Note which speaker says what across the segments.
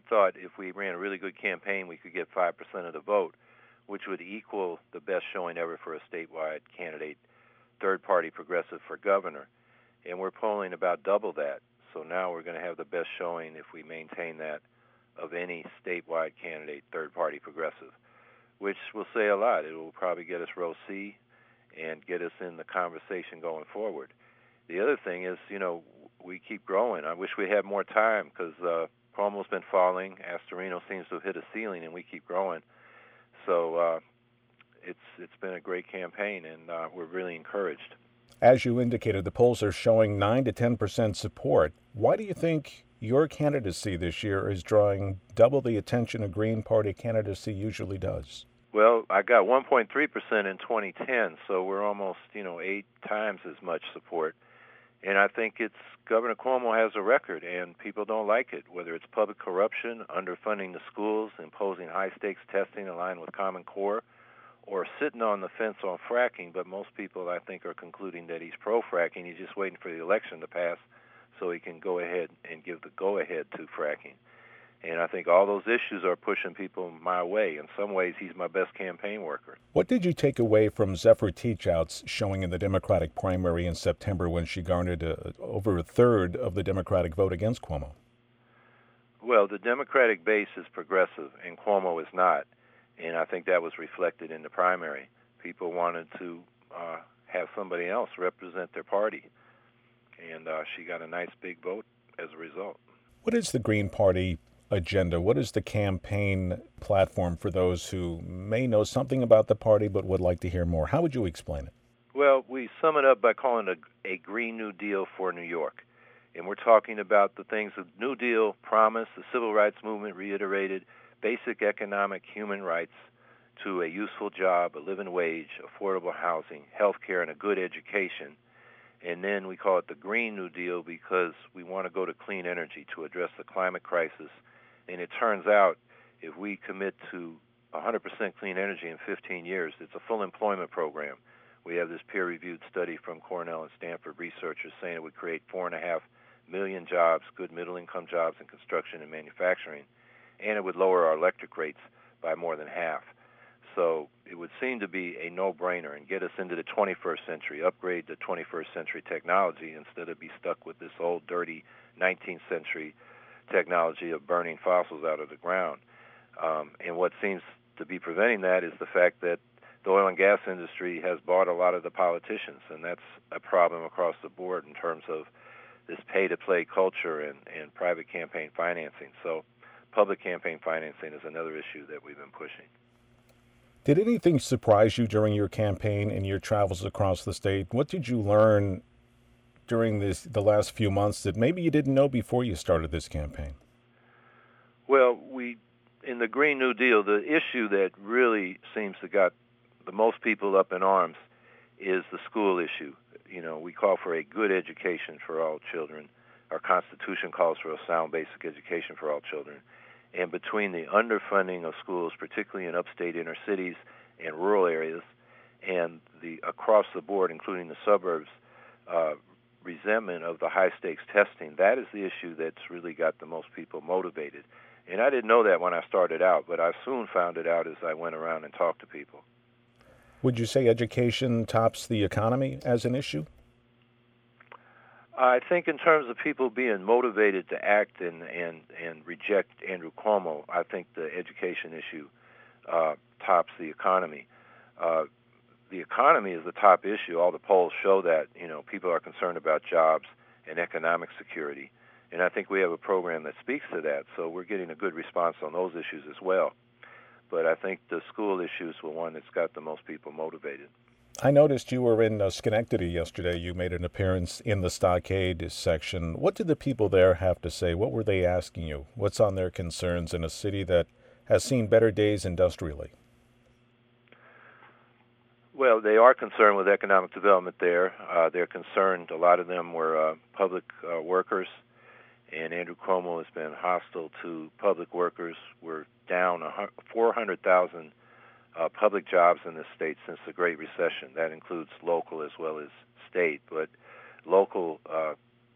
Speaker 1: thought if we ran a really good campaign, we could get 5% of the vote, which would equal the best showing ever for a statewide candidate, third-party progressive for governor. And we're polling about double that. So now we're going to have the best showing if we maintain that of any statewide candidate, third-party progressive, which will say a lot. It will probably get us row C and get us in the conversation going forward. The other thing is, we keep growing. I wish we had more time because Cuomo's been falling. Astorino seems to have hit a ceiling, and we keep growing. So it's been a great campaign, and we're really encouraged.
Speaker 2: As you indicated, the polls are showing 9 to 10% support. Why do you think your candidacy this year is drawing double the attention a Green Party candidacy usually does?
Speaker 1: Well, I got 1.3% in 2010, so we're almost, 8 times as much support. And I think it's Governor Cuomo has a record, and people don't like it, whether it's public corruption, underfunding the schools, imposing high-stakes testing aligned with Common Core, or sitting on the fence on fracking. But most people, I think, are concluding that he's pro-fracking. He's just waiting for the election to pass so he can go ahead and give the go-ahead to fracking. And I think all those issues are pushing people my way. In some ways, he's my best campaign worker.
Speaker 2: What did you take away from Zephyr Teachout's showing in the Democratic primary in September when she garnered over a third of the Democratic vote against Cuomo?
Speaker 1: Well, the Democratic base is progressive, and Cuomo is not. And I think that was reflected in the primary. People wanted to have somebody else represent their party. And she got a nice big vote as a result.
Speaker 2: What is the Green Party agenda? What is the campaign platform for those who may know something about the party but would like to hear more? How would you explain it?
Speaker 1: Well, we sum it up by calling it a Green New Deal for New York. And we're talking about the things the New Deal promised, the Civil Rights Movement reiterated, basic economic human rights to a useful job, a living wage, affordable housing, health care, and a good education. And then we call it the Green New Deal because we want to go to clean energy to address the climate crisis. And it turns out if we commit to 100% clean energy in 15 years, it's a full employment program. We have this peer-reviewed study from Cornell and Stanford researchers saying it would create 4.5 million jobs, good middle-income jobs in construction and manufacturing, and it would lower our electric rates by more than half. So it would seem to be a no-brainer and get us into the 21st century, upgrade to 21st century technology instead of be stuck with this old, dirty 19th century technology of burning fossils out of the ground. And what seems to be preventing that is the fact that the oil and gas industry has bought a lot of the politicians, and that's a problem across the board in terms of this pay-to-play culture and private campaign financing. So public campaign financing is another issue that we've been pushing.
Speaker 2: Did anything surprise you during your campaign and your travels across the state? What did you learn during the last few months that maybe you didn't know before you started this campaign?
Speaker 1: Well, in the Green New Deal, the issue that really seems to got the most people up in arms is the school issue. We call for a good education for all children. Our Constitution calls for a sound basic education for all children. And between the underfunding of schools, particularly in upstate inner cities and rural areas, and the across the board, including the suburbs, resentment of the high-stakes testing, that is the issue that's really got the most people motivated. And I didn't know that when I started out, but I soon found it out as I went around and talked to people.
Speaker 2: Would you say education tops the economy as an issue?
Speaker 1: I think in terms of people being motivated to act and reject Andrew Cuomo, I think the education issue tops the economy. The economy is the top issue. All the polls show that, people are concerned about jobs and economic security. And I think we have a program that speaks to that. So we're getting a good response on those issues as well. But I think the school issues were one that's got the most people motivated.
Speaker 2: I noticed you were in Schenectady yesterday. You made an appearance in the Stockade section. What did the people there have to say? What were they asking you? What's on their concerns in a city that has seen better days industrially?
Speaker 1: Well, they are concerned with economic development there. They're concerned, a lot of them were public workers, and Andrew Cuomo has been hostile to public workers. We're down 400,000 public jobs in this state since the Great Recession. That includes local as well as state, but local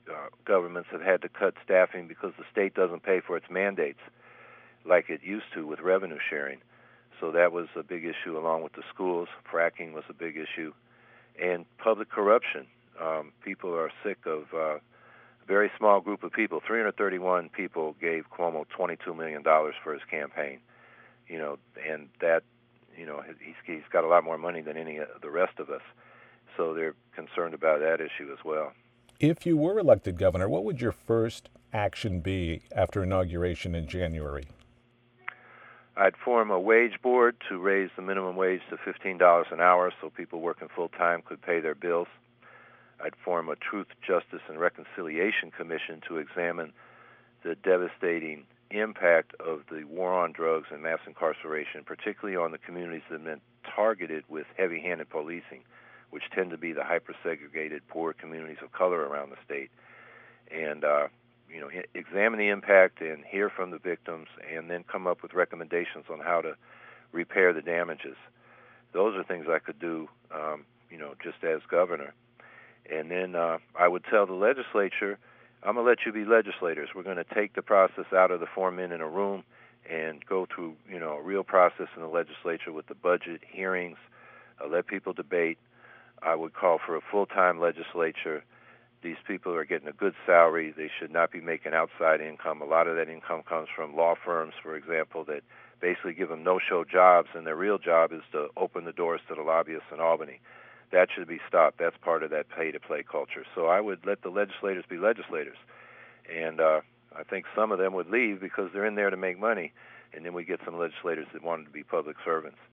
Speaker 1: governments have had to cut staffing because the state doesn't pay for its mandates like it used to with revenue sharing. So that was a big issue, along with the schools. Fracking was a big issue, and public corruption. People are sick of a very small group of people. 331 people gave Cuomo $22 million for his campaign. And that, he's got a lot more money than any of the rest of us. So they're concerned about that issue as well.
Speaker 2: If you were elected governor, what would your first action be after inauguration in January?
Speaker 1: I'd form a wage board to raise the minimum wage to $15 an hour so people working full-time could pay their bills. I'd form a Truth, Justice, and Reconciliation Commission to examine the devastating impact of the war on drugs and mass incarceration, particularly on the communities that have been targeted with heavy-handed policing, which tend to be the hyper-segregated, poor communities of color around the state. And examine the impact and hear from the victims, and then come up with recommendations on how to repair the damages. Those are things I could do, just as governor. And then I would tell the legislature, I'm going to let you be legislators. We're going to take the process out of the 4 men in a room and go through, a real process in the legislature with the budget hearings, let people debate. I would call for a full-time legislature. These people are getting a good salary. They should not be making outside income. A lot of that income comes from law firms, for example, that basically give them no-show jobs, and their real job is to open the doors to the lobbyists in Albany. That should be stopped. That's part of that pay-to-play culture. So I would let the legislators be legislators. And I think some of them would leave because they're in there to make money, and then we get some legislators that wanted to be public servants.